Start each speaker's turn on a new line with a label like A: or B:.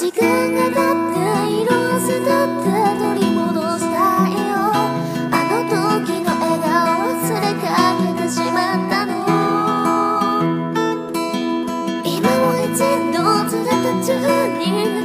A: 時間が経って色あせだって取り戻したいよ。あの時の笑顔忘れかけてしまったの。今も一度連れた中に